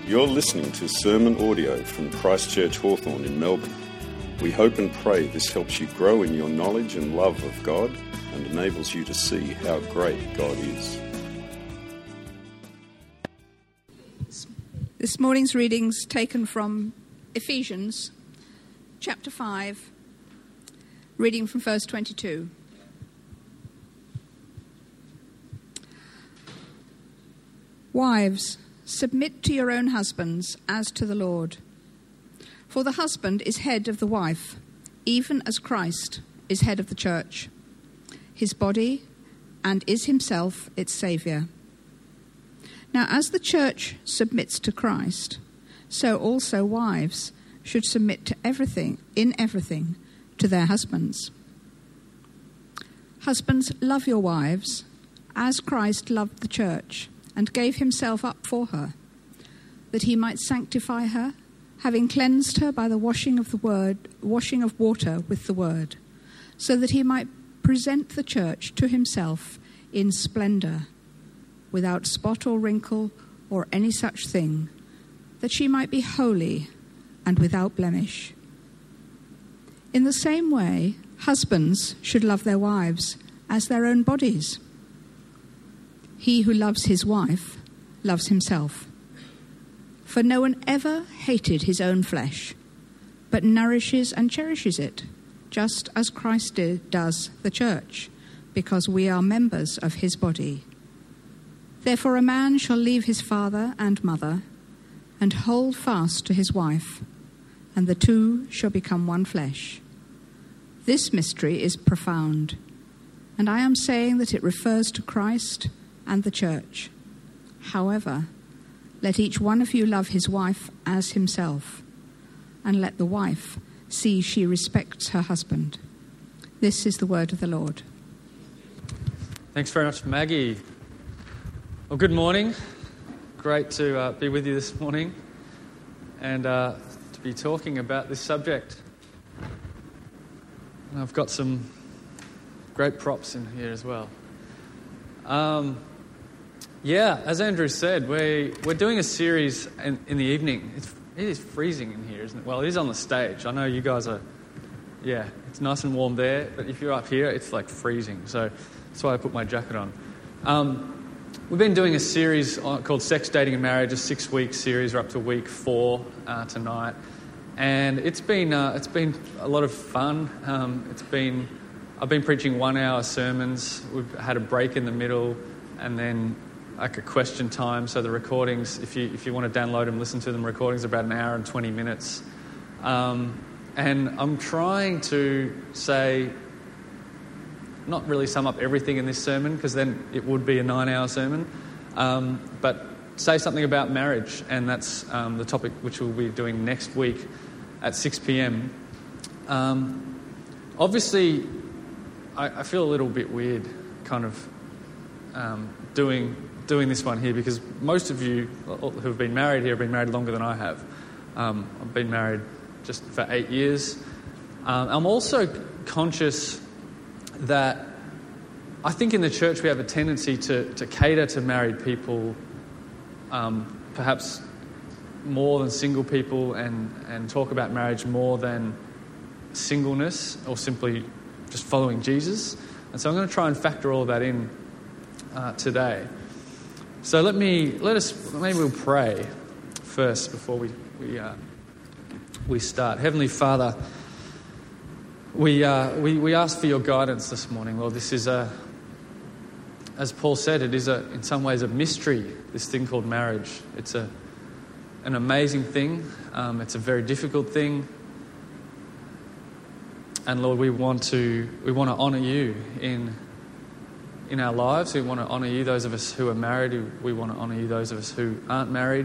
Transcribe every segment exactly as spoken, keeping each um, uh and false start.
You're listening to sermon audio from Christchurch Hawthorn in Melbourne. We hope and pray this helps you grow in your knowledge and love of God and enables you to see how great God is. This morning's reading's taken from Ephesians chapter five, reading from verse twenty-two. Wives, submit to your own husbands as to the Lord. For the husband is head of the wife, even as Christ is head of the church, his body, and is himself its Saviour. Now, as the church submits to Christ, so also wives should submit to everything, in everything, to their husbands. Husbands, love your wives, as Christ loved the church, and gave himself up for her, that he might sanctify her, having cleansed her by the washing of the word, washing of water with the word, so that he might present the church to himself in splendour, without spot or wrinkle or any such thing, that she might be holy and without blemish. In the same way, husbands should love their wives as their own bodies. He who loves his wife loves himself. For no one ever hated his own flesh, but nourishes and cherishes it, just as Christ did, does the church, because we are members of his body. Therefore a man shall leave his father and mother, and hold fast to his wife, and the two shall become one flesh. This mystery is profound, and I am saying that it refers to Christ and the church. However, let each one of you love his wife as himself, and let the wife see she respects her husband. This is the word of the Lord. Thanks very much, Maggie. Well, good morning. Great to uh, be with you this morning and uh, to be talking about this subject. And I've got some great props in here as well. Um, yeah, as Andrew said, we, we're doing a series in, in the evening. It's, it is freezing in here, isn't it? Well, it is on the stage. I know you guys are, yeah, it's nice and warm there, but if you're up here, it's like freezing. So that's why I put my jacket on. Um, we've been doing a series on, called Sex, Dating and Marriage, a six-week series. We're up to week four uh, tonight. And it's been, uh, it's been a lot of fun. Um, it's been... I've been preaching one-hour sermons. We've had a break in the middle, and then like a question time. So the recordings, if you if you want to download them, listen to them. Recordings are about an hour and twenty minutes. Um, and I'm trying to say, not really sum up everything in this sermon, because then it would be a nine-hour sermon. Um, but say something about marriage, and that's um, the topic which we'll be doing next week at six p.m. Um, obviously. I feel a little bit weird kind of um, doing doing this one here, because most of you who have been married here have been married longer than I have. Um, I've been married just for eight years. Um, I'm also conscious that I think in the church we have a tendency to, to cater to married people um, perhaps more than single people, and, and talk about marriage more than singleness or simply just following Jesus. And so I'm going to try and factor all of that in uh, today. So let me, let us, maybe we'll pray first before we we uh, we start. Heavenly Father, we, uh, we we ask for your guidance this morning, Lord. This is a, as Paul said, it is a, in some ways a mystery, this thing called marriage. It's a an amazing thing. Um, it's a very difficult thing. And Lord, we want to we want to honour you in in our lives. We want to honour you, those of us who are married. We want to honour you, those of us who aren't married.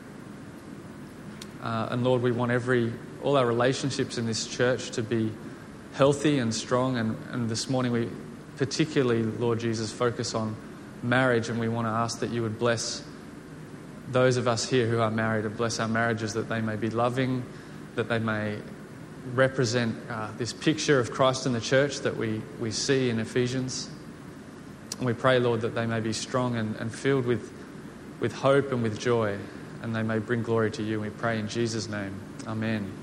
Uh, and Lord, we want every all our relationships in this church to be healthy and strong. And, and this morning we particularly, Lord Jesus, focus on marriage. And we want to ask that you would bless those of us here who are married, and bless our marriages, that they may be loving, that they may represent uh, this picture of Christ in the church that we, we see in Ephesians. And we pray, Lord, that they may be strong and, and filled with, with hope and with joy. and they may bring glory to you. We pray in Jesus' name. Amen.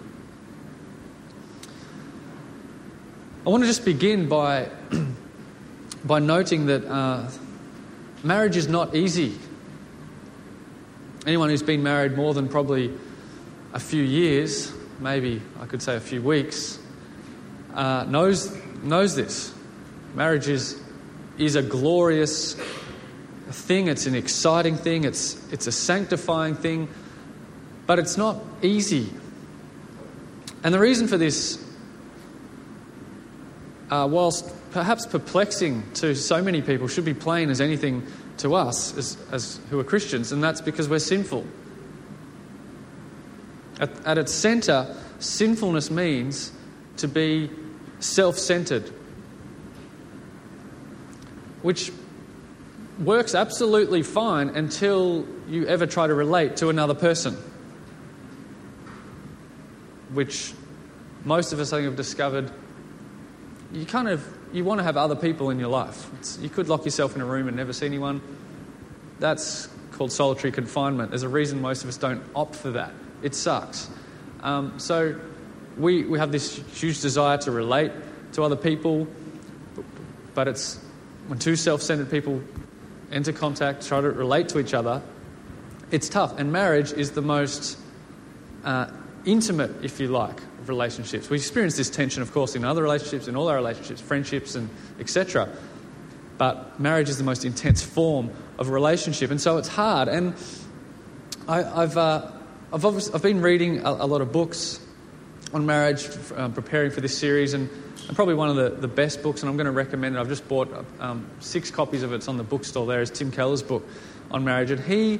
I want to just begin by, by noting that uh, marriage is not easy. Anyone who's been married more than probably a few years, maybe I could say a few weeks, uh, knows knows this. Marriage is is a glorious thing. It's an exciting thing. It's it's a sanctifying thing, but it's not easy. And the reason for this, uh, whilst perhaps perplexing to so many people, should be plain as anything to us as, as who are Christians, and that's because we're sinful. At, at its centre, sinfulness means to be self-centred, which works absolutely fine until you ever try to relate to another person, which most of us, I think, have discovered you kind of, you want to have other people in your life. It's, you could lock yourself in a room and never see anyone. That's called solitary confinement. There's a reason most of us don't opt for that. It sucks. Um, so we we have this huge desire to relate to other people, but it's when two self-centered people enter contact, try to relate to each other, it's tough. And marriage is the most uh, intimate, if you like, of relationships. We experience this tension, of course, in other relationships, in all our relationships, friendships, and et cetera. But marriage is the most intense form of a relationship, and so it's hard. And I, I've uh, I've obviously, I've been reading a, a lot of books on marriage, um, preparing for this series, and, and probably one of the, the best books, and I'm going to recommend it. I've just bought um, six copies of it. It's on the bookstore there. Is Tim Keller's book on marriage, and he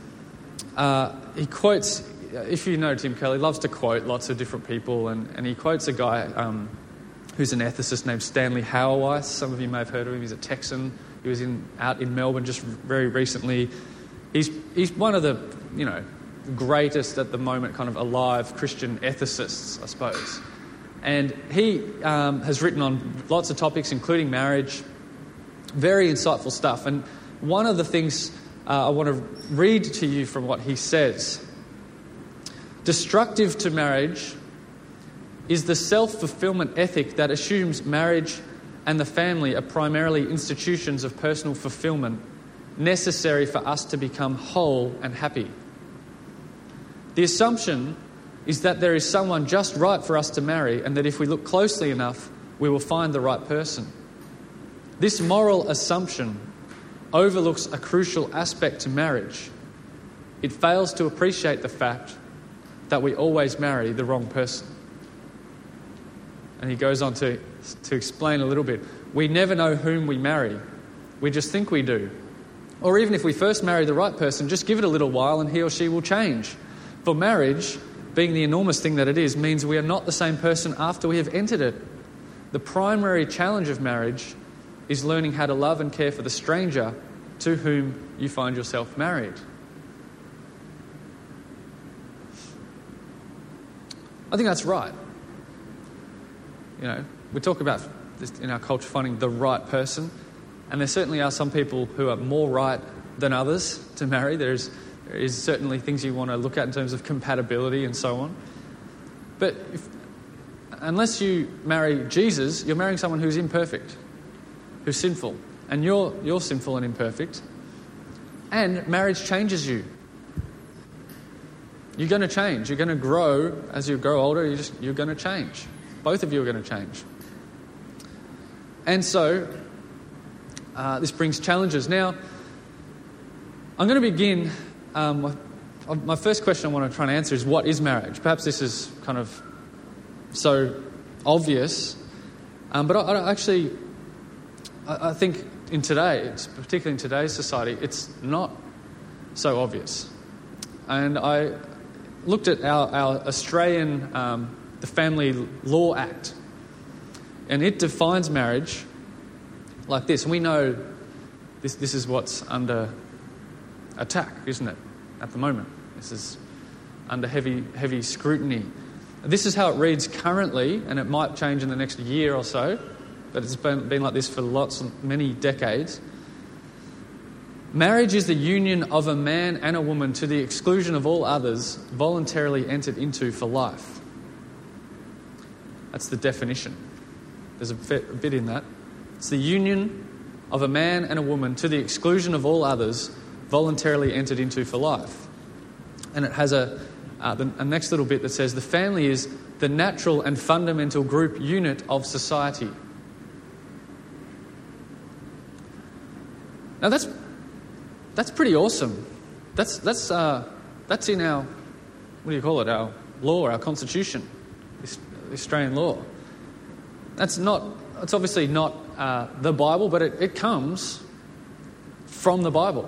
uh, he quotes. If you know Tim Keller, he loves to quote lots of different people, and, and he quotes a guy um, who's an ethicist named Stanley Hauerwas. Some of you may have heard of him. He's a Texan. He was in out in Melbourne just very recently. He's he's one of the you know greatest at the moment kind of alive Christian ethicists, I suppose. And he um, has written on lots of topics, including marriage. Very insightful stuff. And one of the things uh, I want to read to you from what he says. Destructive to marriage is the self-fulfillment ethic that assumes marriage and the family are primarily institutions of personal fulfillment necessary for us to become whole and happy. The assumption is that there is someone just right for us to marry, and that if we look closely enough, we will find the right person. This moral assumption overlooks a crucial aspect to marriage. It fails to appreciate the fact that we always marry the wrong person. And he goes on to, to explain a little bit. We never know whom we marry. We just think we do. Or even if we first marry the right person, just give it a little while and he or she will change. For marriage, being the enormous thing that it is, means we are not the same person after we have entered it. The primary challenge of marriage is learning how to love and care for the stranger to whom you find yourself married. I think that's right. You know, we talk about this in our culture, finding the right person, and there certainly are some people who are more right than others to marry. There's There is certainly things you want to look at in terms of compatibility and so on. But if, unless you marry Jesus, you're marrying someone who's imperfect, who's sinful. And you're you're sinful and imperfect. And marriage changes you. You're going to change. You're going to grow as you grow older. You're, just, you're going to change. Both of you are going to change. And so, uh, this brings challenges. Now, I'm going to begin... Um, my first question I want to try and answer is, what is marriage? Perhaps this is kind of so obvious, um, but I, I actually, I, I think in today, particularly in today's society, it's not so obvious. And I looked at our, our Australian, um, the Family Law Act, and it defines marriage like this. And we know this, this is what's under attack, isn't it, at the moment? This is under heavy heavy scrutiny. This is how it reads currently, and it might change in the next year or so, but it's been, been like this for lots, many decades. Marriage is the union of a man and a woman to the exclusion of all others, voluntarily entered into for life. That's the definition. There's a bit in that. It's the union of a man and a woman to the exclusion of all others, voluntarily entered into for life. And it has a, uh, the, a next little bit that says, the family is the natural and fundamental group unit of society. Now that's that's pretty awesome. That's that's uh, that's in our, what do you call it? Our law, our constitution, Australian law. That's not. It's obviously not uh, the Bible, but it, it comes from the Bible.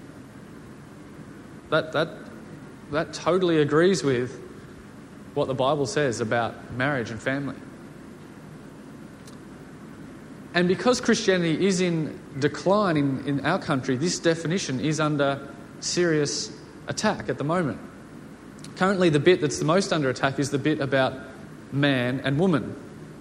That that that totally agrees with what the Bible says about marriage and family. And because Christianity is in decline in, in our country, this definition is under serious attack at the moment. Currently, the bit that's the most under attack is the bit about man and woman.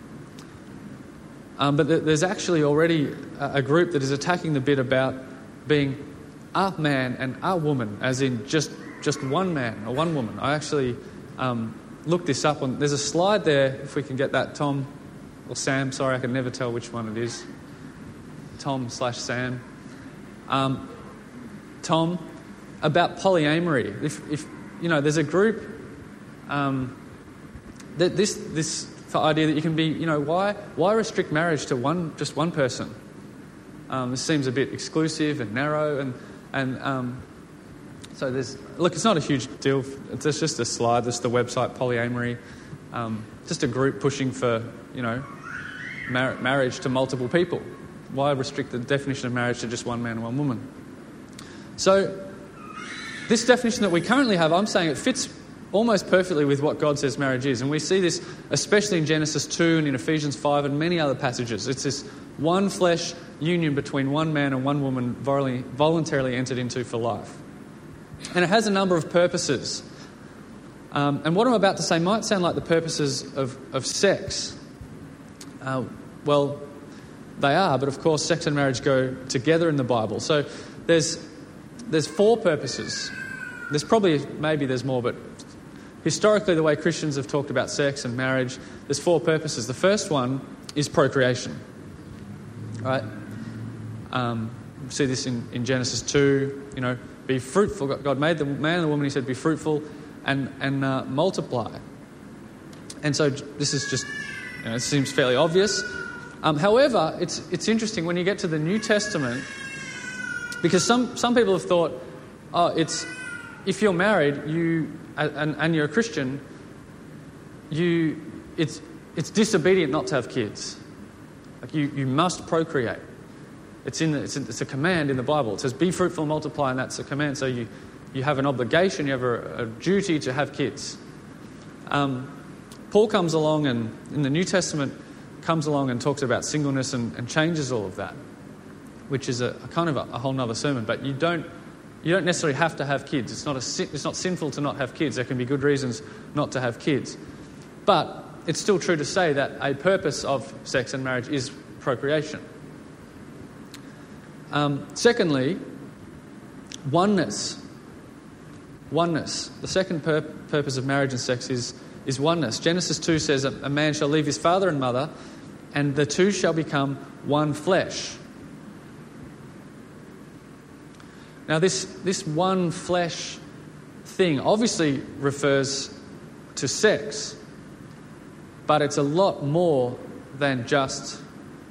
Um, but th- there's actually already a, a group that is attacking the bit about being a man and a woman, as in just, just one man or one woman. I actually um, looked this up. On, there's a slide there, if we can get that, Tom. Or Sam, sorry, I can never tell which one it is. Tom slash Sam. Um, Tom, about polyamory. If, if you know, there's a group um, that this this idea that you can be, you know, why why restrict marriage to one just one person? Um, this seems a bit exclusive and narrow, and and um, so there's look. It's not a huge deal. It's just a slide. There's the website polyamory. Um, just a group pushing for, you know, mar- marriage to multiple people. Why restrict the definition of marriage to just one man and one woman? So this definition that we currently have, I'm saying it fits almost perfectly with what God says marriage is. And we see this especially in Genesis two and in Ephesians five and many other passages. It's this one flesh union between one man and one woman voluntarily entered into for life. And it has a number of purposes. Um, and what I'm about to say might sound like the purposes of, of sex. Uh, well, they are, but of course sex and marriage go together in the Bible. So there's there's four purposes. There's probably, maybe there's more, but historically the way Christians have talked about sex and marriage, there's four purposes. The first one is procreation. Right? Um, we see this in, in Genesis two, you know, be fruitful. God made the man and the woman, he said, be fruitful and, and uh, multiply. And so this is just, you know, it seems fairly obvious. Um, however, it's it's interesting when you get to the New Testament, because some, some people have thought, oh, it's if you're married, you and, and you're a Christian, you it's it's disobedient not to have kids. Like you, you must procreate. It's in the, it's, it's a command in the Bible. It says, "Be fruitful, and multiply," and that's a command. So you you have an obligation, you have a, a duty to have kids. Um, Paul comes along and in the New Testament comes along and talks about singleness and, and changes all of that, which is a, a kind of a, a whole other sermon. But you don't you don't necessarily have to have kids. It's not a it's not sinful to not have kids. There can be good reasons not to have kids, but it's still true to say that a purpose of sex and marriage is procreation. Um, secondly, oneness. Oneness. The second pur- purpose of marriage and sex is is oneness. Genesis two says a, a man shall leave his father and mother, and the two shall become one flesh. Now this, this one flesh thing obviously refers to sex, but it's a lot more than just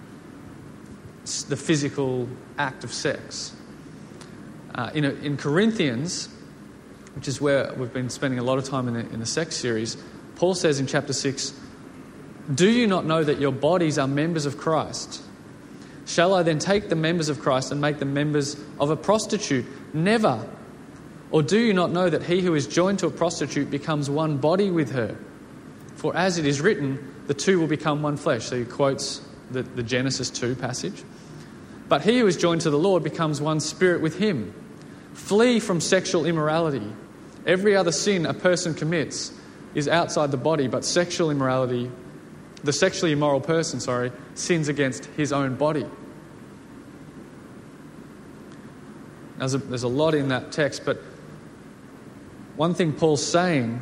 the physical act of sex. Uh, in, a, in Corinthians, which is where we've been spending a lot of time in the, in the sex series, Paul says in chapter six, "Do you not know that your bodies are members of Christ? Shall I then take the members of Christ and make them members of a prostitute? Never. Or do you not know that he who is joined to a prostitute becomes one body with her? For as it is written, the two will become one flesh." So he quotes the, the Genesis two passage. "But he who is joined to the Lord becomes one spirit with him. Flee from sexual immorality. Every other sin a person commits is outside the body, but sexual immorality, the sexually immoral person, sorry, sins against his own body." There's a, there's a lot in that text, but one thing Paul's saying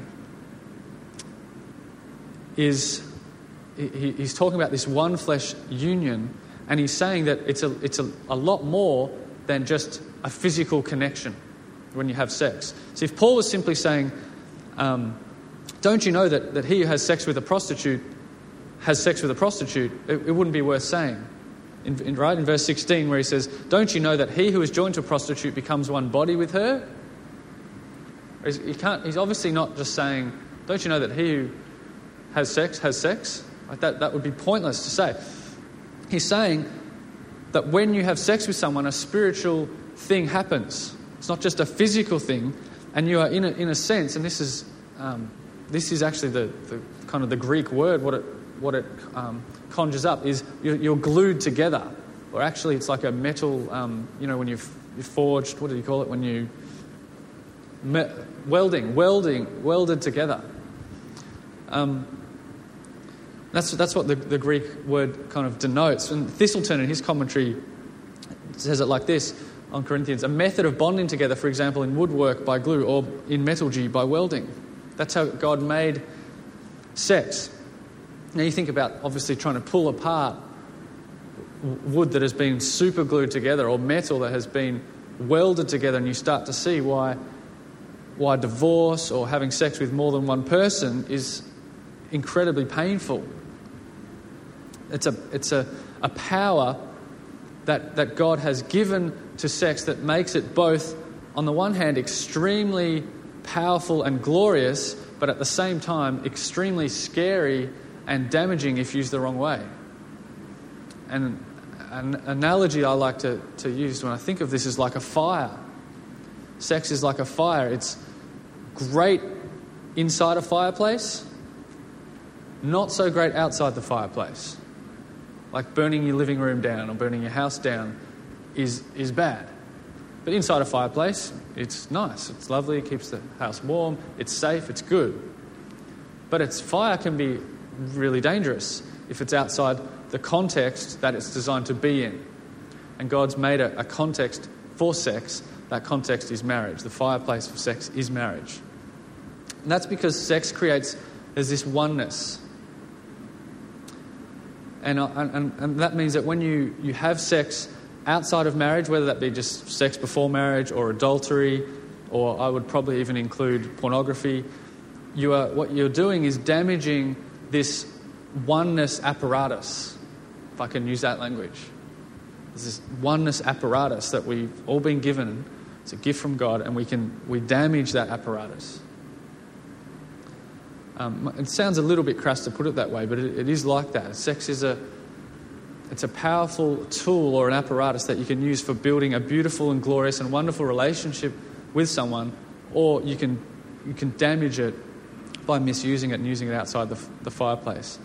is he, he's talking about this one flesh union, and he's saying that it's a it's a, a lot more than just a physical connection when you have sex. So if Paul was simply saying, um, don't you know that, that he who has sex with a prostitute has sex with a prostitute, it, it wouldn't be worth saying. In, in, right in verse sixteen where he says, don't you know that he who is joined to a prostitute becomes one body with her? He can't, he's obviously not just saying, don't you know that he who has sex has sex? Like that, that would be pointless to say. He's saying that when you have sex with someone, a spiritual thing happens. It's not just a physical thing, and you are in a, in a sense, and this is um, this is actually the, the kind of the Greek word. What it what it um, conjures up is you're, you're glued together, or actually it's like a metal. Um, you know, when you've, you've forged. What do you call it when you me- welding, welding, welded together. Um, that's that's what the, the Greek word kind of denotes. And Thistleton in his commentary says it like this on Corinthians: a method of bonding together, for example, in woodwork by glue or in metallurgy by welding. That's how God made sex. Now you think about obviously trying to pull apart wood that has been super glued together or metal that has been welded together, and you start to see why why divorce or having sex with more than one person is incredibly painful. It's a it's a, a power that, that God has given to sex that makes it both, on the one hand, extremely powerful and glorious, but at the same time extremely scary and damaging if used the wrong way. And an analogy I like to, to use when I think of this is like a fire. Sex is like a fire. It's great inside a fireplace, not so great outside the fireplace. Like burning your living room down or burning your house down is is bad. But inside a fireplace, it's nice, it's lovely, it keeps the house warm, it's safe, it's good. But its fire can be really dangerous if it's outside the context that it's designed to be in. And God's made a, a context for sex. That context is marriage. The fireplace for sex is marriage. And that's because sex creates, there's this oneness. And, and, and that means that when you, you have sex outside of marriage, whether that be just sex before marriage or adultery, or I would probably even include pornography, you are what you're doing is damaging this oneness apparatus, if I can use that language. There's this oneness apparatus that we've all been given. It's a gift from God, and we can we damage that apparatus. Um, it sounds a little bit crass to put it that way, but it, it is like that. Sex is a it's a powerful tool or an apparatus that you can use for building a beautiful and glorious and wonderful relationship with someone, or you can you can damage it by misusing it and using it outside the, the fireplace.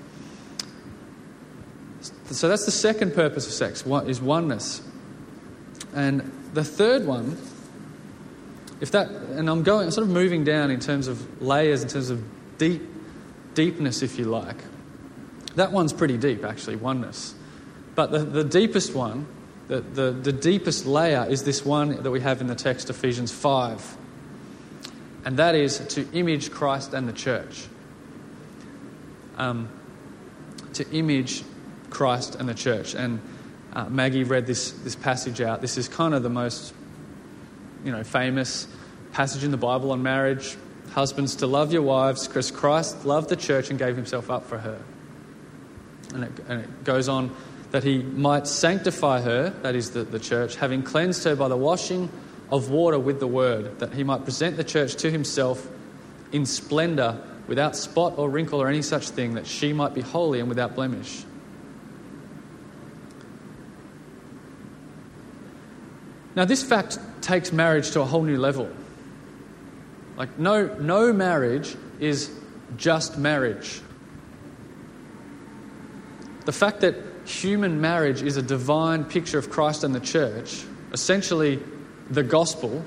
So that's the second purpose of sex, is oneness. And the third one, if that, and I'm going, I'm sort of moving down in terms of layers, in terms of deep, deepness, if you like. That one's pretty deep, actually, oneness. But the, the deepest one, the, the, the deepest layer is this one that we have in the text, Ephesians five. And that is to image Christ and the church. Um, to image Christ and the church. And uh, Maggie read this this passage out. This is kind of the most, you know, famous passage in the Bible on marriage. Husbands, to love your wives because Christ loved the church and gave himself up for her. And it, and it goes on that he might sanctify her, that is the, the church, having cleansed her by the washing of water with the word, that he might present the church to himself in splendour, without spot or wrinkle or any such thing, that she might be holy and without blemish. Now, this fact takes marriage to a whole new level. Like, no, no marriage is just marriage. The fact that human marriage is a divine picture of Christ and the church, essentially the gospel,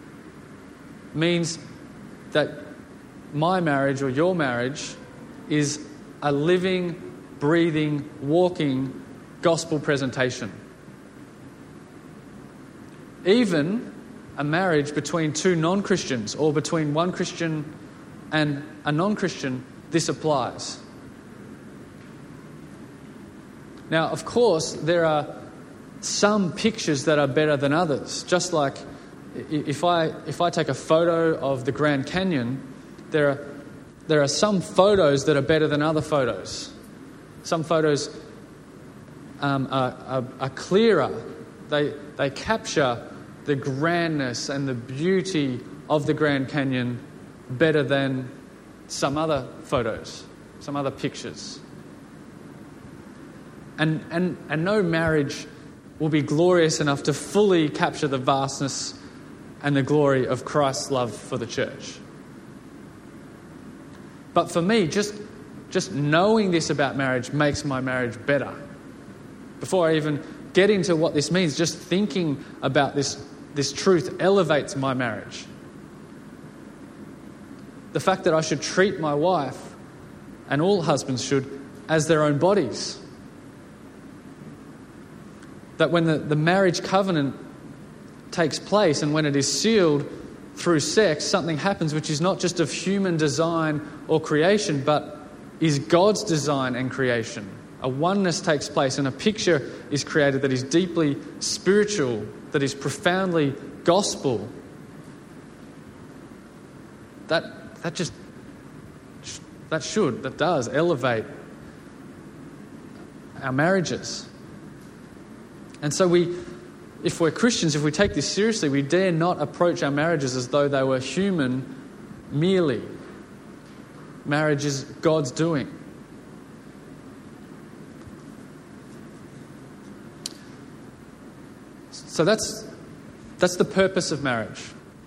means that my marriage or your marriage is a living, breathing, walking gospel presentation. Even a marriage between two non-Christians or between one Christian and a non-Christian, this applies. Now, of course, there are some pictures that are better than others. Just like if I if I take a photo of the Grand Canyon, there are there are some photos that are better than other photos. Some photos um, are, are, are clearer. They they capture the grandness and the beauty of the Grand Canyon better than some other photos, some other pictures. And and and no marriage will be glorious enough to fully capture the vastness and the glory of Christ's love for the church. But for me, just, just knowing this about marriage makes my marriage better. Before I even get into what this means, just thinking about this, this truth elevates my marriage. The fact that I should treat my wife, and all husbands should, as their own bodies. That when the, the marriage covenant takes place and when it is sealed through sex, something happens which is not just of human design or creation, but is God's design and creation. A oneness takes place and a picture is created that is deeply spiritual, that is profoundly gospel. That that just that should, that does elevate our marriages. And so we, if we're Christians, if we take this seriously, we dare not approach our marriages as though they were human merely. Marriage is God's doing. So that's that's the purpose of marriage.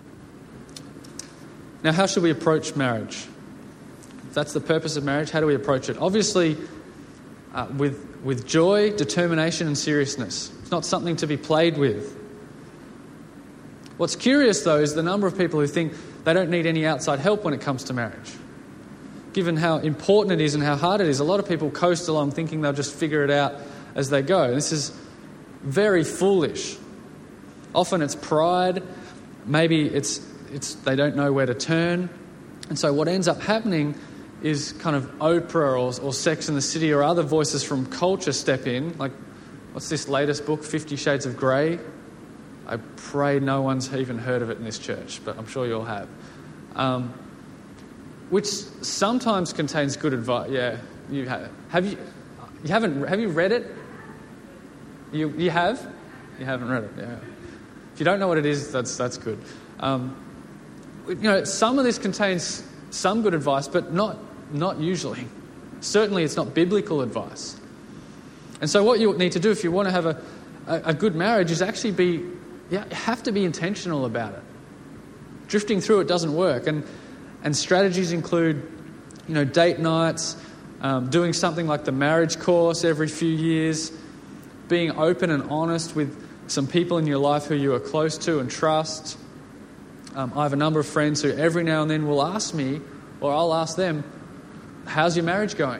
Now, how should we approach marriage? If that's the purpose of marriage, how do we approach it? Obviously, uh, with with joy, determination, and seriousness. It's not something to be played with. What's curious, though, is the number of people who think they don't need any outside help when it comes to marriage. Given how important it is and how hard it is, a lot of people coast along thinking they'll just figure it out as they go. This is very foolish. Often it's pride. Maybe it's it's they don't know where to turn. And so what ends up happening is kind of Oprah or, or Sex and the City or other voices from culture step in. Like, what's this latest book, Fifty Shades of Grey? I pray no one's even heard of it in this church, but I'm sure you all have. Um, which sometimes contains good advice. Yeah, you have. Have you? You haven't? Have you read it? You you have? You haven't read it. Yeah. If you don't know what it is, that's that's good. Um, you know, some of this contains some good advice, but not not usually. Certainly, it's not biblical advice. And so, what you need to do if you want to have a a, a good marriage is actually be, yeah, you have to be intentional about it. Drifting through it doesn't work, and and strategies include, you know, date nights, um, doing something like the marriage course every few years, being open and honest with some people in your life who you are close to and trust. Um, I have a number of friends who every now and then will ask me, or I'll ask them, how's your marriage going?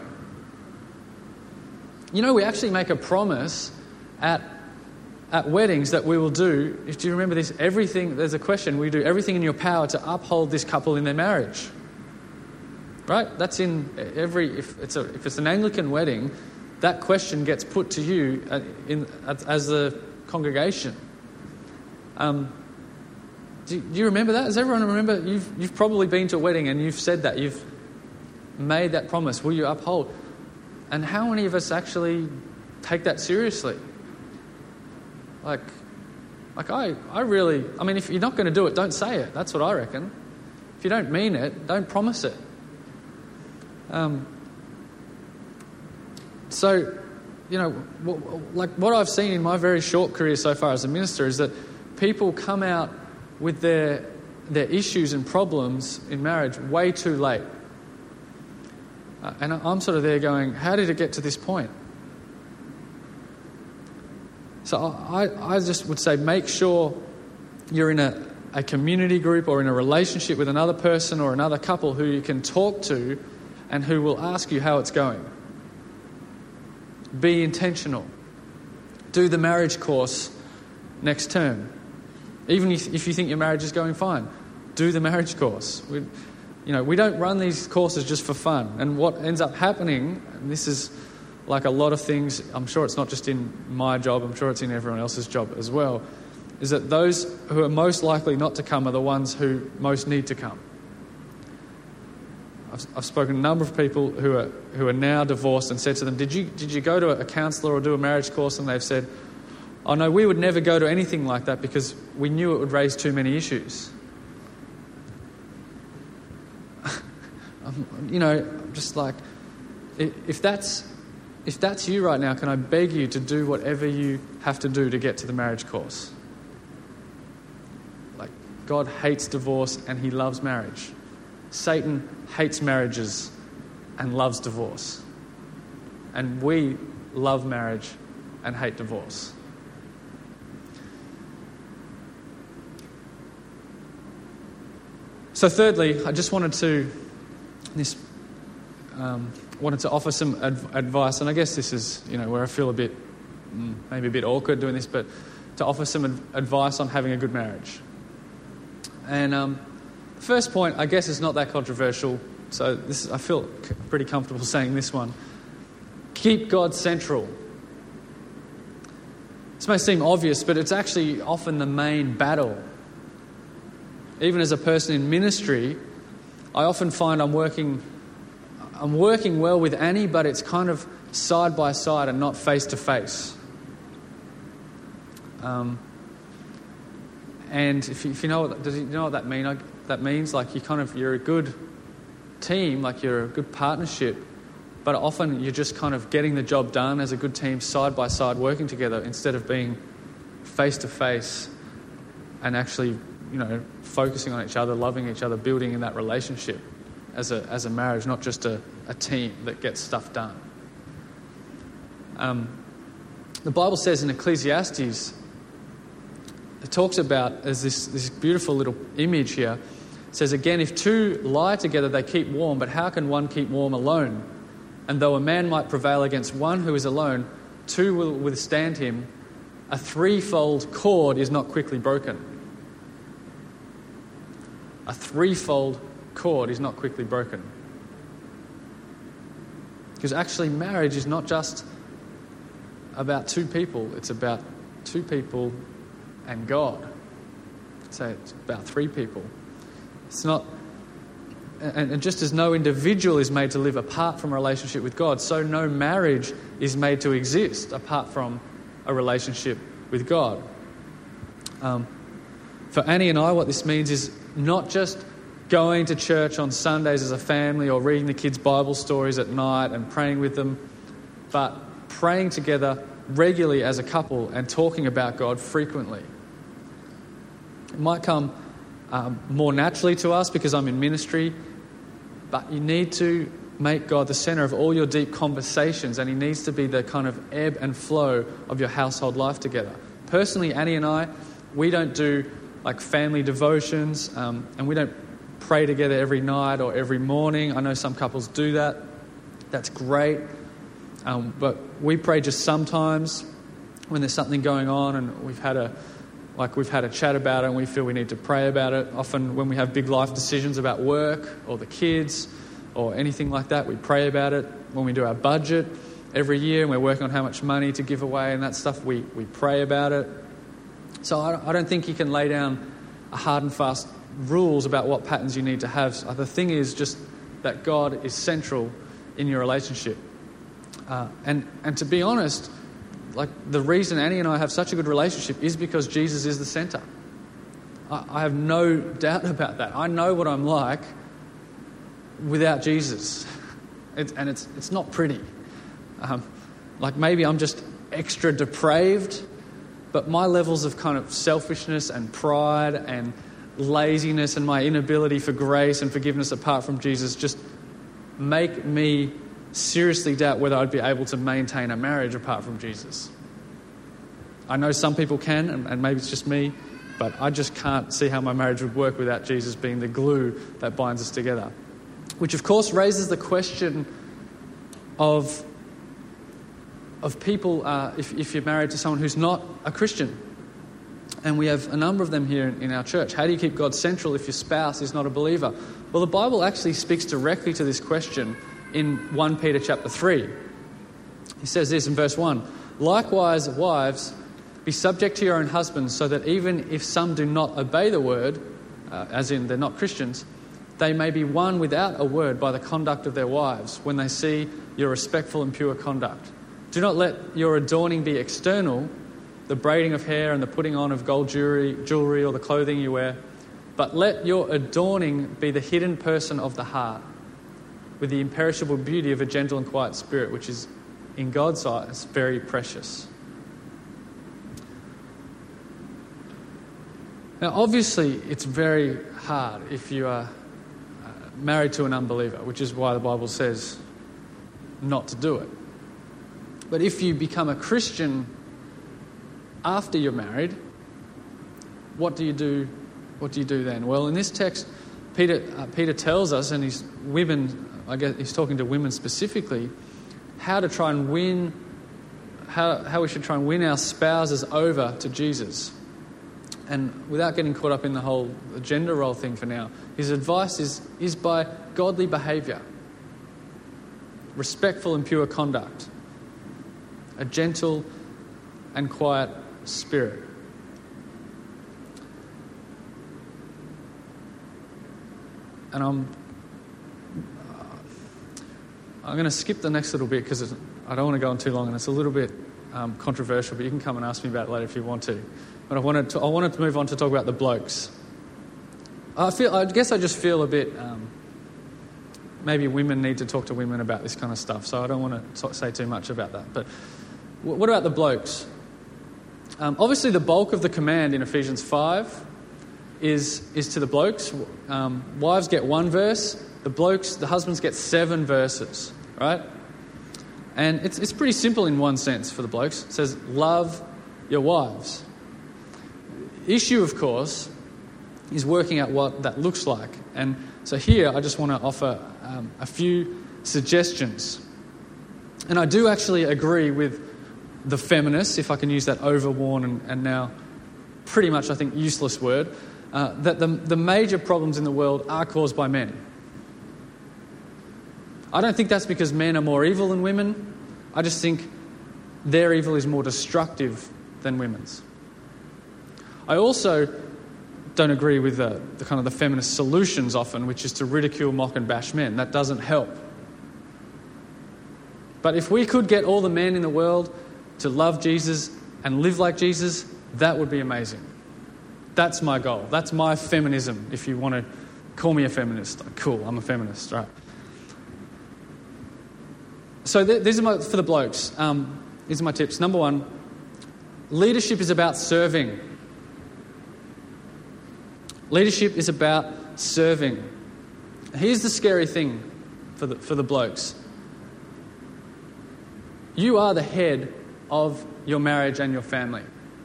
You know, we actually make a promise at at weddings that we will do, if you remember this, everything, there's a question, we do everything in your power to uphold this couple in their marriage. Right? That's in every, if it's a, if it's an Anglican wedding, that question gets put to you in, as a congregation. Um, do, do you remember that? Does everyone remember? You've, you've probably been to a wedding and you've said that. You've made that promise. Will you uphold? And how many of us actually take that seriously? Like, like I, I really, I mean, if you're not going to do it, don't say it. That's what I reckon. If you don't mean it, don't promise it. Um, so, you know, w- like what I've seen in my very short career so far as a minister is that people come out with their their issues and problems in marriage way too late. Uh, and I'm sort of there going, how did it get to this point? So I, I just would say make sure you're in a, a community group or in a relationship with another person or another couple who you can talk to and who will ask you how it's going. Be intentional. Do the marriage course next term. Even if, if you think your marriage is going fine, do the marriage course. We, you know, we don't run these courses just for fun. And what ends up happening, and this is like a lot of things, I'm sure it's not just in my job, I'm sure it's in everyone else's job as well, is that those who are most likely not to come are the ones who most need to come. I've, I've spoken to a number of people who are who are now divorced and said to them, did you did you go to a counsellor or do a marriage course? And they've said, oh no, we would never go to anything like that because we knew it would raise too many issues. You know, I'm just like, if that's if that's you right now, can I beg you to do whatever you have to do to get to the marriage course? Like, God hates divorce and he loves marriage. Satan hates marriages and loves divorce. And we love marriage and hate divorce. So thirdly, I just wanted to this um, wanted to offer some adv- advice, and I guess this is, you know, where I feel a bit mm, maybe a bit awkward doing this, but to offer some ad- advice on having a good marriage. And um, the first point, I guess, is not that controversial. So this I feel c- pretty comfortable saying this one. Keep God central. This may seem obvious, but it's actually often the main battle. Even as a person in ministry, I often find I'm working I'm working well with Annie, but it's kind of side by side and not face to face. Um, and if you, if you know what, does you know what that mean? I, that means like you kind of you're a good team, like you're a good partnership, but often you're just kind of getting the job done as a good team, side by side, working together instead of being face to face and actually, you know, focusing on each other, loving each other, building in that relationship as a as a marriage, not just a, a team that gets stuff done. Um, the Bible says in Ecclesiastes, it talks about, as this, this beautiful little image here, it says, again, if two lie together, they keep warm, but how can one keep warm alone? And though a man might prevail against one who is alone, two will withstand him. A threefold cord is not quickly broken. A threefold cord is not quickly broken. Because actually marriage is not just about two people, it's about two people and God. So it's about three people. It's not, and, and just as no individual is made to live apart from a relationship with God, so no marriage is made to exist apart from a relationship with God. Um, for Annie and I, what this means is not just going to church on Sundays as a family or reading the kids' Bible stories at night and praying with them, but praying together regularly as a couple and talking about God frequently. It might come um, more naturally to us because I'm in ministry, but you need to make God the centre of all your deep conversations, and he needs to be the kind of ebb and flow of your household life together. Personally, Annie and I, we don't do like family devotions, um, and we don't pray together every night or every morning. I know some couples do that. That's great. Um, but we pray just sometimes when there's something going on and we've had a like we've had a chat about it and we feel we need to pray about it. Often when we have big life decisions about work or the kids or anything like that, we pray about it. When we do our budget every year and we're working on how much money to give away and that stuff, we, we pray about it. So I, I don't think you can lay down a hard and fast rules about what patterns you need to have. The thing is just that God is central in your relationship. Uh, and, and to be honest, like the reason Annie and I have such a good relationship is because Jesus is the centre. I, I have no doubt about that. I know what I'm like without Jesus. It's, and it's it's not pretty. Um, like maybe I'm just extra depraved, but my levels of kind of selfishness and pride and laziness and my inability for grace and forgiveness apart from Jesus just make me seriously doubt whether I'd be able to maintain a marriage apart from Jesus. I know some people can, and, and maybe it's just me, but I just can't see how my marriage would work without Jesus being the glue that binds us together. Which of course raises the question of of people, uh, if, if you're married to someone who's not a Christian. And we have a number of them here in, in our church. How do you keep God central if your spouse is not a believer? Well, the Bible actually speaks directly to this question in First Peter chapter three. He says this in verse one, "Likewise, wives, be subject to your own husbands, so that even if some do not obey the word," uh, as in they're not Christians, "they may be won without a word by the conduct of their wives, when they see your respectful and pure conduct. Do not let your adorning be external, the braiding of hair and the putting on of gold jewelry, jewelry or the clothing you wear, but let your adorning be the hidden person of the heart, with the imperishable beauty of a gentle and quiet spirit, which is in God's eyes very precious." Now, obviously, it's very hard if you are uh, married to an unbeliever, which is why the Bible says not to do it. But if you become a Christian after you're married, what do you do? What do you do then? Well, in this text, Peter uh, Peter tells us, and he's women. I guess he's talking to women specifically, how to try and win, how how we should try and win our spouses over to Jesus. And without getting caught up in the whole gender role thing for now, his advice is is by godly behaviour, respectful and pure conduct, a gentle and quiet spirit. And I'm I'm going to skip the next little bit because I don't want to go on too long, and it's a little bit um, controversial, but you can come and ask me about it later if you want to. But I wanted to, I wanted to move on to talk about the blokes. I feel I guess I just feel a bit um, maybe women need to talk to women about this kind of stuff, so I don't want to say too much about that. But what about the blokes? Um, obviously, the bulk of the command in Ephesians five is is to the blokes. Um, wives get one verse. The blokes, the husbands get seven verses, right? And it's it's pretty simple in one sense for the blokes. It says, love your wives. The issue, of course, is working out what that looks like. And so here, I just want to offer um, a few suggestions. And I do actually agree with the feminists, if I can use that overworn and, and now pretty much, I think, useless word, uh, that the, the major problems in the world are caused by men. I don't think that's because men are more evil than women. I just think their evil is more destructive than women's. I also don't agree with the, the kind of the feminist solutions often, which is to ridicule, mock and bash men. That doesn't help. But if we could get all the men in the world to love Jesus and live like Jesus, that would be amazing. That's my goal. That's my feminism, if you want to call me a feminist. Cool, I'm a feminist, right? So th- these are my, for the blokes. Um, these are my tips. Number one, leadership is about serving. Leadership is about serving. Here's the scary thing for the, for the blokes. You are the head of your marriage and your family.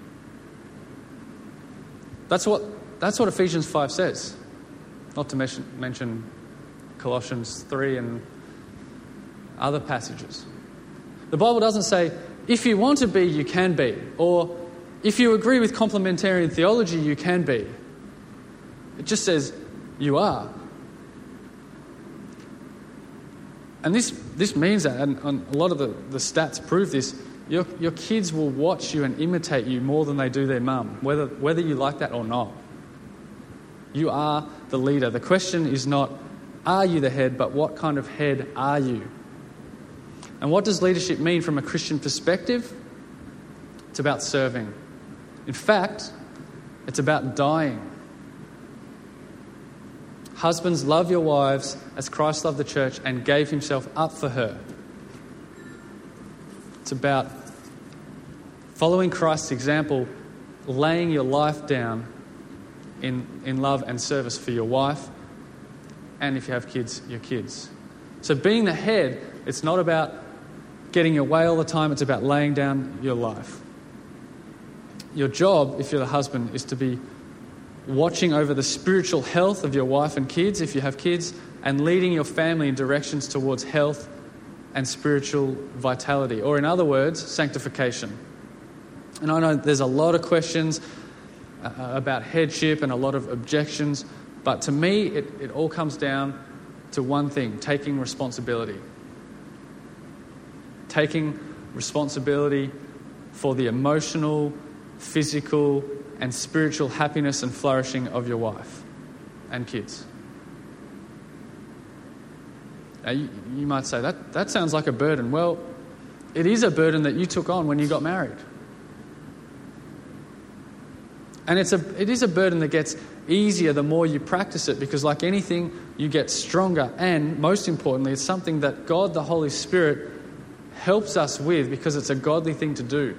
That's what that's what Ephesians five says. Not to mention, mention Colossians three and other passages. The Bible doesn't say, if you want to be, you can be. Or, if you agree with complementarian theology, you can be. It just says, you are. And this this means that, and, and a lot of the, the stats prove this, your, your kids will watch you and imitate you more than they do their mum, whether, whether you like that or not. You are the leader. The question is not, are you the head, but what kind of head are you? And what does leadership mean from a Christian perspective? It's about serving. In fact, it's about dying. Husbands, love your wives as Christ loved the church and gave himself up for her. It's about following Christ's example, laying your life down in, in love and service for your wife, and if you have kids, your kids. So being the head, it's not about getting your way all the time, it's about laying down your life. Your job, if you're the husband, is to be watching over the spiritual health of your wife and kids, if you have kids, and leading your family in directions towards health and spiritual vitality. Or in other words, sanctification. And I know there's a lot of questions uh, about headship and a lot of objections. But to me, it, it all comes down to one thing: taking responsibility. Taking responsibility for the emotional, physical, and spiritual happiness and flourishing of your wife and kids. Now, you, you might say, that, that sounds like a burden. Well, it is a burden that you took on when you got married. And it's a, it is a burden that gets easier the more you practice it, because like anything, you get stronger. And most importantly, it's something that God, the Holy Spirit, helps us with because it's a godly thing to do.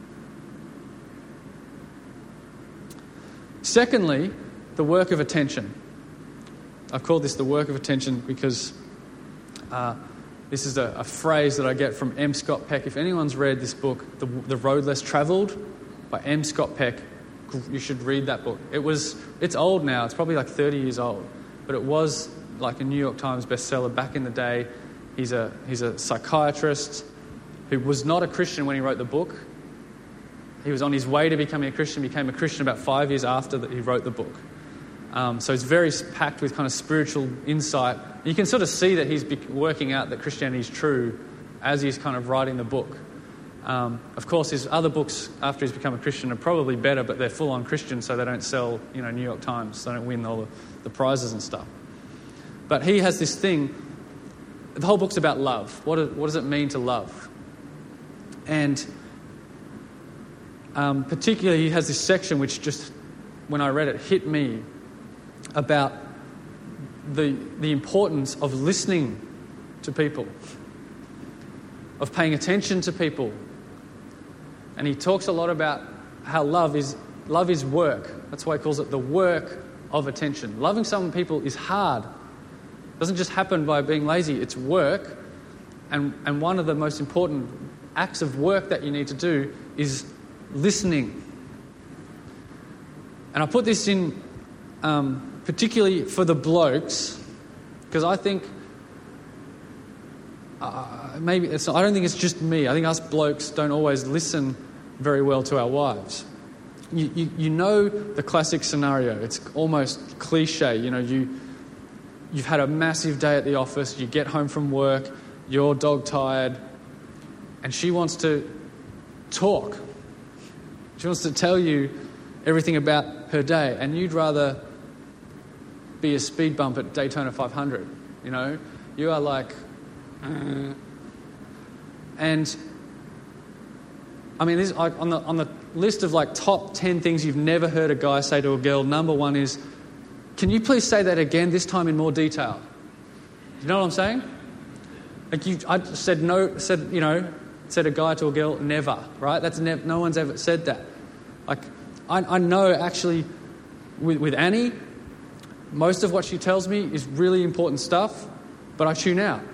Secondly, the work of attention. I've called this the work of attention because uh, this is a, a phrase that I get from M. Scott Peck. If anyone's read this book, The, the Road Less Travelled by M. Scott Peck, you should read that book. It was, it's old now. It's probably like thirty years old. But it was like a New York Times bestseller back in the day. He's a, he's a psychiatrist who was not a Christian when he wrote the book. He was on his way to becoming a Christian, became a Christian about five years after that he wrote the book. Um, so it's very packed with kind of spiritual insight. You can sort of see that he's working out that Christianity is true as he's kind of writing the book. Um, of course, his other books after he's become a Christian are probably better, but they're full-on Christian, so they don't sell, you know, New York Times. They don't win all the, the prizes and stuff. But he has this thing. The whole book's about love. What, what does it mean to love? And um, particularly, he has this section which just, when I read it, hit me about the the importance of listening to people, of paying attention to people. And he talks a lot about how love is love is work. That's why he calls it the work of attention. Loving some people is hard. It doesn't just happen by being lazy. It's work. And, and one of the most important acts of work that you need to do is listening. And I put this in um, particularly for the blokes, because I think uh, maybe it's, I don't think it's just me. I think us blokes don't always listen very well to our wives. You, you, you know the classic scenario. It's almost cliche. You know, you, you've had a massive day at the office. You get home from work. You're dog-tired. And she wants to talk. She wants to tell you everything about her day. And you'd rather be a speed bump at Daytona five hundred. You know? You are like... Uh, and... I mean, this, like, on the on the list of like top ten things you've never heard a guy say to a girl, number one is, can you please say that again, this time in more detail? You know what I'm saying? Like you, I said no, said you know, said a guy to a girl, never, right? That's never. No one's ever said that. Like, I, I know actually, with with Annie, most of what she tells me is really important stuff, but I tune out.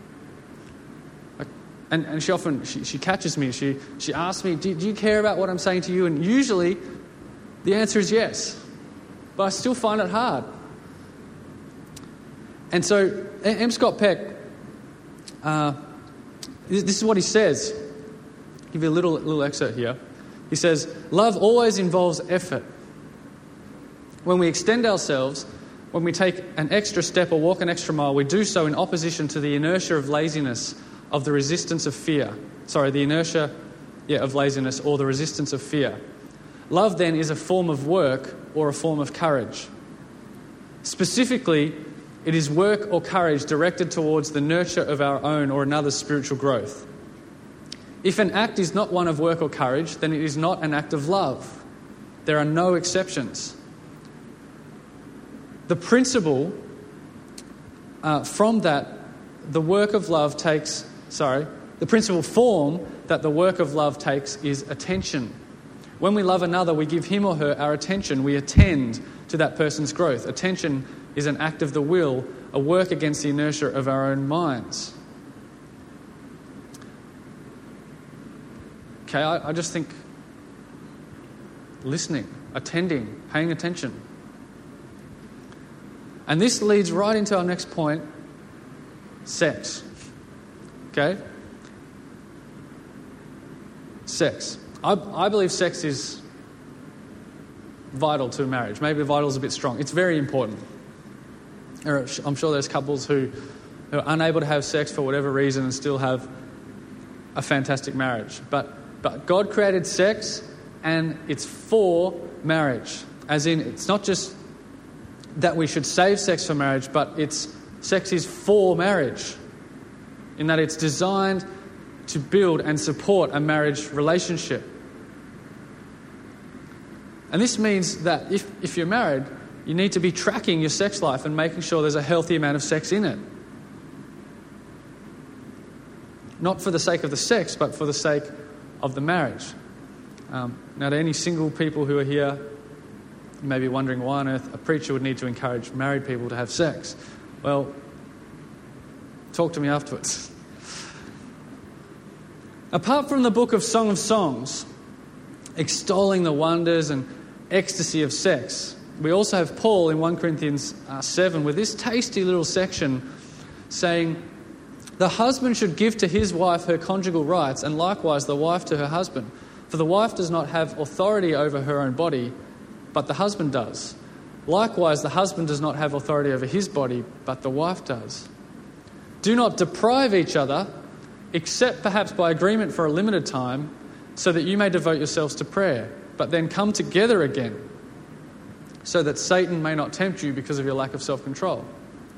And, and she often, she, she catches me, she, she asks me, do, do you care about what I'm saying to you? And usually the answer is yes. But I still find it hard. And so M. Scott Peck, uh, this, this is what he says. I'll give you a little, little excerpt here. He says, love always involves effort. When we extend ourselves, when we take an extra step or walk an extra mile, we do so in opposition to the inertia of laziness, of the resistance of fear. Sorry, the inertia yeah, of laziness or the resistance of fear. Love, then, is a form of work or a form of courage. Specifically, it is work or courage directed towards the nurture of our own or another's spiritual growth. If an act is not one of work or courage, then it is not an act of love. There are no exceptions. The principle uh, from that, the work of love takes... Sorry, the principal form that the work of love takes is attention. When we love another, we give him or her our attention. We attend to that person's growth. Attention is an act of the will, a work against the inertia of our own minds. Okay, I, I just think listening, attending, paying attention. And this leads right into our next point, sex. Okay? Sex. I, I believe sex is vital to a marriage. Maybe vital is a bit strong. It's very important. I'm sure there's couples who, who are unable to have sex for whatever reason and still have a fantastic marriage. But but God created sex, and it's for marriage. As in, it's not just that we should save sex for marriage, but it's sex is for marriage, in that it's designed to build and support a marriage relationship. And this means that if, if you're married, you need to be tracking your sex life and making sure there's a healthy amount of sex in it. Not for the sake of the sex, but for the sake of the marriage. Um, now, to any single people who are here, you may be wondering why on earth a preacher would need to encourage married people to have sex. Well, talk to me afterwards. Apart from the book of Song of Songs, extolling the wonders and ecstasy of sex, we also have Paul in First Corinthians seven with this tasty little section saying, "The husband should give to his wife her conjugal rights, and likewise the wife to her husband. For the wife does not have authority over her own body, but the husband does. Likewise, the husband does not have authority over his body, but the wife does. Do not deprive each other, except perhaps by agreement for a limited time, so that you may devote yourselves to prayer, but then come together again, so that Satan may not tempt you because of your lack of self-control."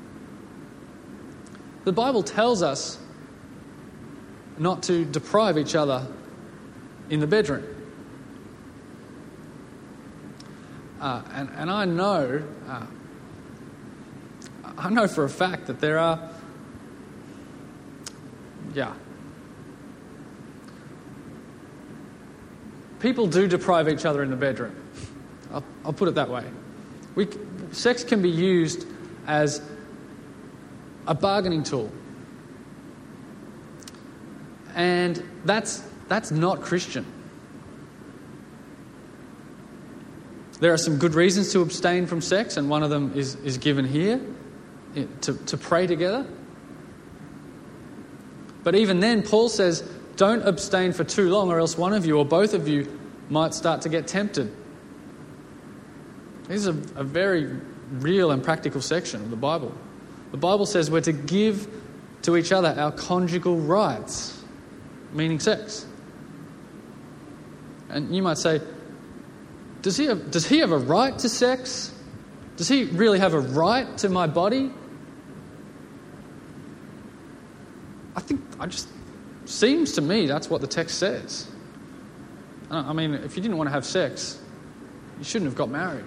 The Bible tells us not to deprive each other in the bedroom. Uh, and, and I know, uh, I know for a fact that there are, yeah, people do deprive each other in the bedroom. I'll, I'll put it that way. We, sex can be used as a bargaining tool. And that's that's not Christian. There are some good reasons to abstain from sex, and one of them is, is given here, to, to pray together. But even then, Paul says, don't abstain for too long, or else one of you or both of you might start to get tempted. This is a, a very real and practical section of the Bible. The Bible says we're to give to each other our conjugal rights, meaning sex. And you might say, does he have, does he have a right to sex? Does he really have a right to my body? I think, I just, seems to me that's what the text says. I mean, if you didn't want to have sex, you shouldn't have got married.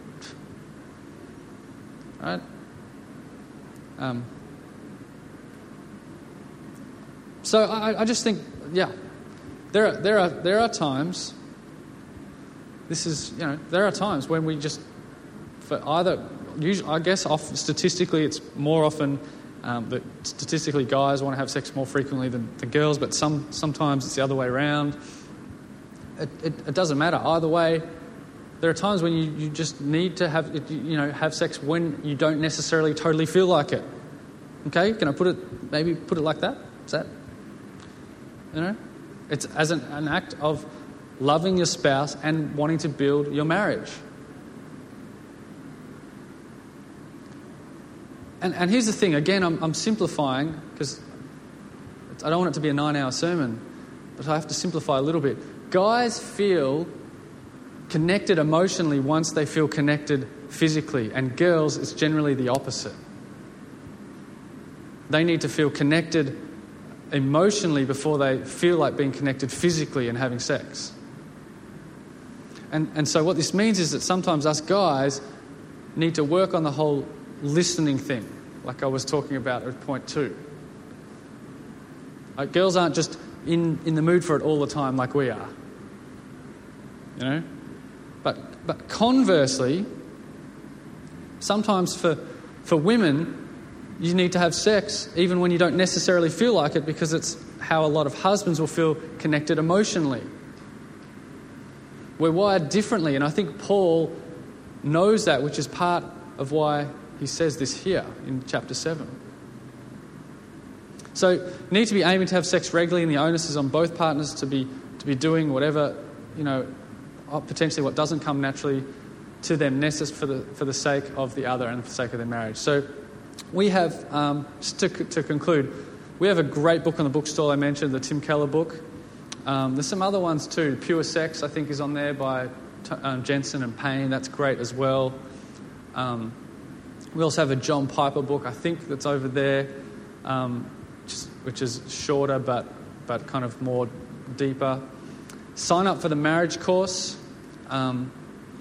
Right? Um, so I, I just think, yeah, there are there are there are times. This is you know there are times when we just, for either, usually I guess off, statistically it's more often um, that statistically guys want to have sex more frequently than, than girls, but some sometimes it's the other way around. It, it, it doesn't matter either way. There are times when you, you just need to have you know have sex when you don't necessarily totally feel like it. Okay, can I put it maybe put it like that? Is that you know? It's as an, an act of loving your spouse and wanting to build your marriage. And and here's the thing. Again, I'm, I'm simplifying because I don't want it to be a nine-hour sermon, but I have to simplify a little bit. Guys feel connected emotionally once they feel connected physically, and girls, it's generally the opposite. They need to feel connected emotionally before they feel like being connected physically and having sex. And and so what this means is that sometimes us guys need to work on the whole listening thing, like I was talking about at point two. Like, girls aren't just in, in the mood for it all the time like we are. You know? But but conversely, sometimes for for women, you need to have sex even when you don't necessarily feel like it, because it's how a lot of husbands will feel connected emotionally. We're wired differently, and I think Paul knows that, which is part of why he says this here in chapter seven. So you need to be aiming to have sex regularly, and the onus is on both partners to be to be doing whatever, you know, potentially what doesn't come naturally to them necessary for the for the sake of the other and for the sake of their marriage. So we have, um, just to, to conclude, we have a great book on the bookstall I mentioned, the Tim Keller book. Um, there's some other ones too. Pure Sex, I think, is on there by um, Jensen and Payne. That's great as well. Um, we also have a John Piper book, I think, that's over there, um, just, which is shorter but but kind of more deeper. Sign up for the marriage course. Um,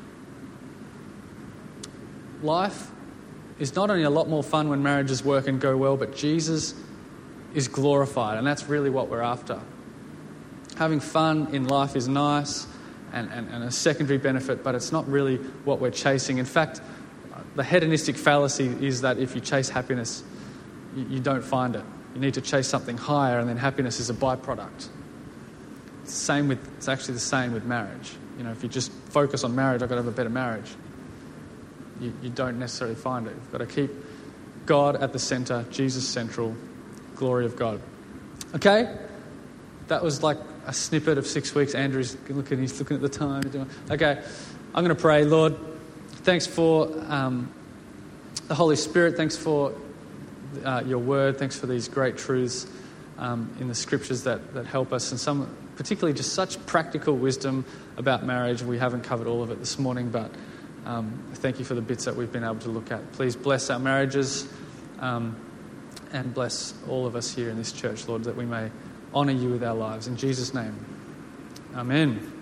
life is not only a lot more fun when marriages work and go well, but Jesus is glorified, and that's really what we're after. Having fun in life is nice and, and, and a secondary benefit, but it's not really what we're chasing. In fact, the hedonistic fallacy is that if you chase happiness, you, you don't find it. You need to chase something higher, and then happiness is a byproduct. It's, same with, it's actually the same with marriage. You know, if you just focus on marriage, I've got to have a better marriage. You, you don't necessarily find it. You've got to keep God at the centre, Jesus central, glory of God. Okay? That was like a snippet of six weeks. Andrew's looking, he's looking at the time. Okay, I'm going to pray. Lord, thanks for um, the Holy Spirit. Thanks for uh, your word. Thanks for these great truths um, in the scriptures that, that help us, and some particularly just such practical wisdom about marriage. We haven't covered all of it this morning, but um, thank you for the bits that we've been able to look at. Please bless our marriages um, and bless all of us here in this church, Lord, that we may honour you with our lives. In Jesus' name, amen.